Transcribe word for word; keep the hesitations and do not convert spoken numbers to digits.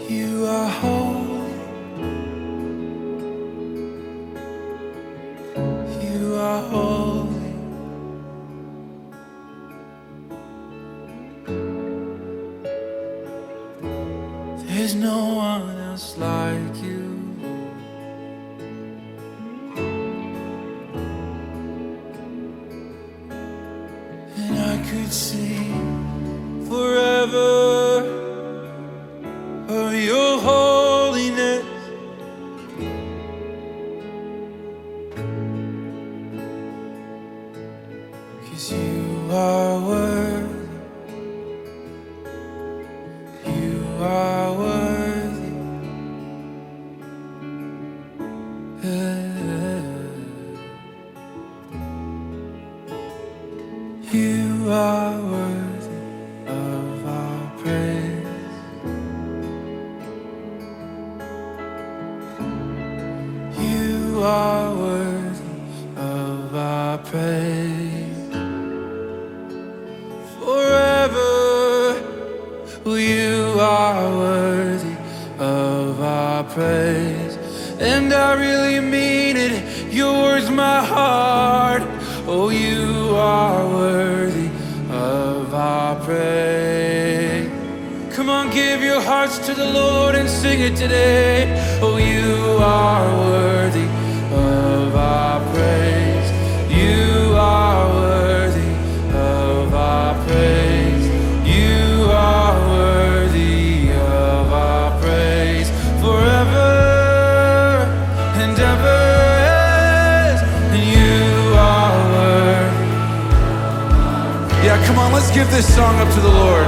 You are holy. You are holy. There's no one else like you. And I could sing forever of your holiness. 'Cause you are worthy. You are worthy. You are worthy of our praise. You are worthy of our praise. Forever, you are worthy of our praise. And I really mean it, yours my heart. Oh, you are worthy of our praise. Come on, give your hearts to the Lord and sing it today. Oh, you are worthy of our praise. You are worthy of our praise. You are worthy of our praise. Forever and ever. And you are worthy. Yeah, come on, let's give this song up to the Lord.